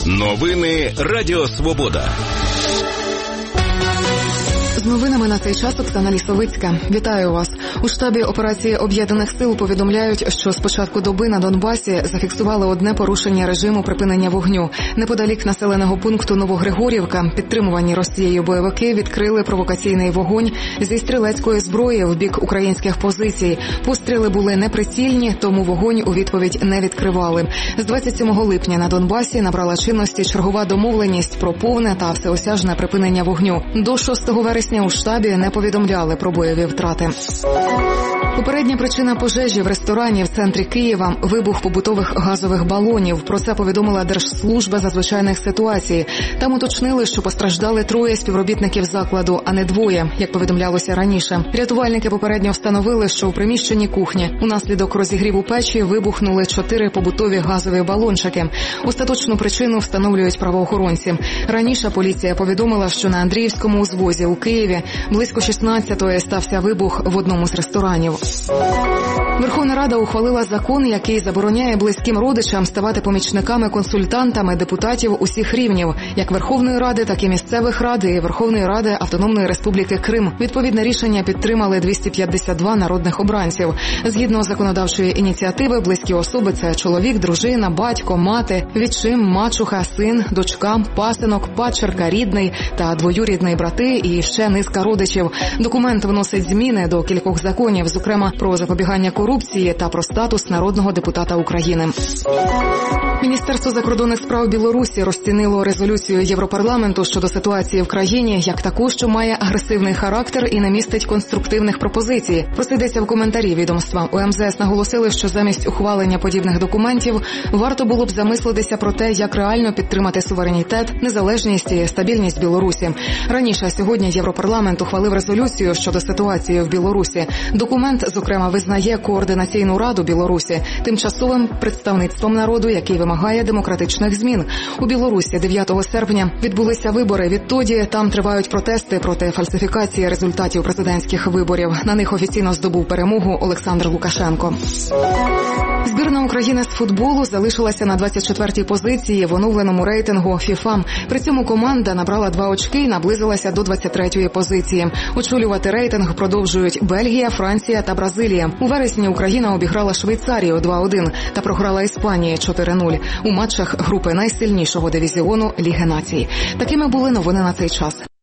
Новини Радіо Свобода. З новинами на цей час Оксана Лісовицька. Вітаю вас. У штабі операції Об'єднаних сил повідомляють, що з початку доби на Донбасі зафіксували одне порушення режиму припинення вогню. Неподалік населеного пункту Новогригорівка підтримувані Росією бойовики відкрили провокаційний вогонь зі стрілецької зброї в бік українських позицій. Постріли були неприцільні, тому вогонь у відповідь не відкривали. З 27 липня на Донбасі набрала чинності чергова домовленість про повне та всеосяжне припинення вогню. До 6 вересня у штабі не повідомляли про бойові втрати. Попередня причина пожежі в ресторані в центрі Києва – вибух побутових газових балонів. Про це повідомила Держслужба з надзвичайних ситуацій. Там уточнили, що постраждали 3 співробітників закладу, а не 2, як повідомлялося раніше. Рятувальники попередньо встановили, що у приміщенні кухні унаслідок розігріву печі вибухнули 4 побутові газові балончики. Остаточну причину встановлюють правоохоронці. Раніше поліція повідомила, що на Андріївському узвозі у Києві близько 16-ї стався вибух в одному з ресторанів. Верховна Рада ухвалила закон, який забороняє близьким родичам ставати помічниками-консультантами депутатів усіх рівнів, як Верховної Ради, так і місцевих рад і Верховної Ради Автономної Республіки Крим. Відповідне рішення підтримали 252 народних обранців. Згідно законодавчої ініціативи, близькі особи – це чоловік, дружина, батько, мати, відчим, мачуха, син, дочка, пасинок, падчерка, рідний та двоюрідний брати і ще низка родичів. Документ вносить зміни до кількох законів, зокрема про запобігання корупції та про статус народного депутата України. Міністерство закордонних справ Білорусі розцінило резолюцію Європарламенту щодо ситуації в країні як таку, що має агресивний характер і не містить конструктивних пропозицій. Про це йдеться в коментарі відомства. У МЗС наголосили, що замість ухвалення подібних документів варто було б замислитися про те, як реально підтримати суверенітет, незалежність і стабільність Білорусі. Раніше сьогодні Європарламент ухвалив резолюцію щодо ситуації в Білорусі. Документ, зокрема, визнає Координаційну раду Білорусі тимчасовим представництвом народу, який вимагає демократичних змін. У Білорусі 9 серпня відбулися вибори. Відтоді там тривають протести проти фальсифікації результатів президентських виборів. На них офіційно здобув перемогу Олександр Лукашенко. Збірна України з футболу залишилася на 24-й позиції в оновленому рейтингу FIFA. При цьому команда набрала 2 очки і наблизилася до 23-ї позиції. Очолювати рейтинг продовжують Бельгія, Франція та Бразилія. У вересні Україна обіграла Швейцарію 2-1 та програла Іспанії 4-0 у матчах групи найсильнішого дивізіону Ліги націй. Такими були новини на цей час.